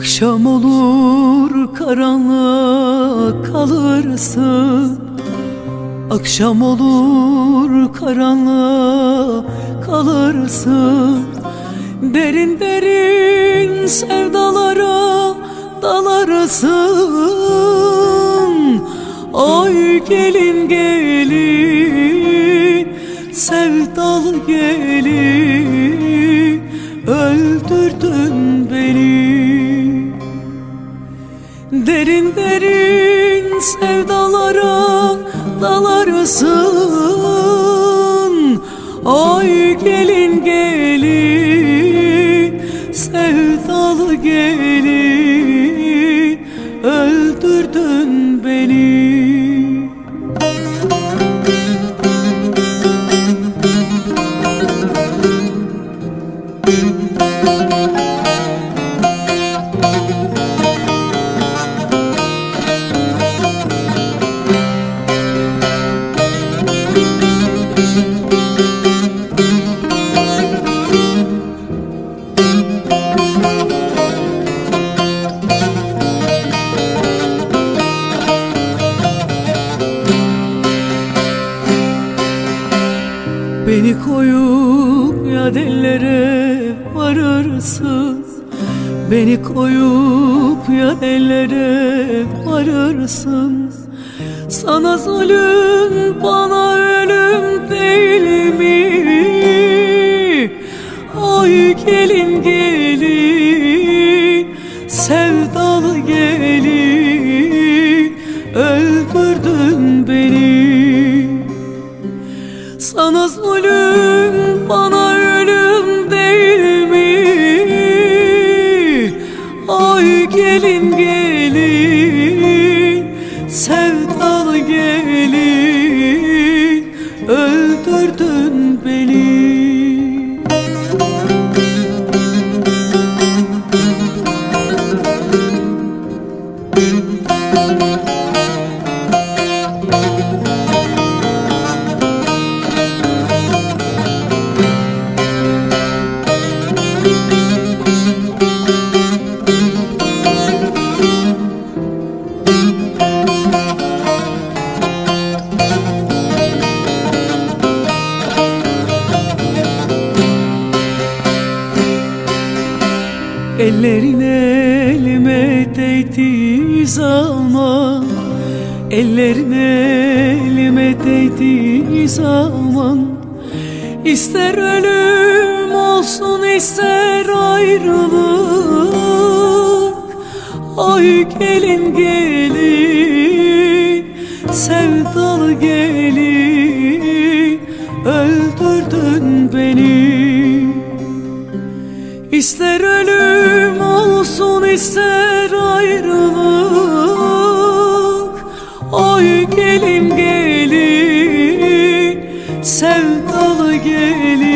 Akşam olur karanlığa kalırsın, akşam olur karanlığa kalırsın. Derin derin sevdalara dalarsın. Ay gelin gelin, sevdalı gelin, öldürdün beni. Derin derin sevdalara dalarsın. Ay gelin gelin, sevdalı gelin, öldürdün beni. Beni koyup ya dellere varırsın, beni koyup ya dellere varırsın. Sana zulüm, bana ölüm değil mi? Ay gelin gelin, sevdalı gelin, öldürdün beni. Sana zulüm, bana ölüm değil mi? Ay gelin gelin, sevdalı gelin, öldürdün beni. Ellerin elime değdiği zaman, ellerin elime değdiği zaman, İster ölüm olsun ister ayrılık. Ay gelin gelin, sevdalı gelin, öldürdün beni. İster ölüm olsun ister ayrılık. Ay gelin gelin, sevdalı gelin,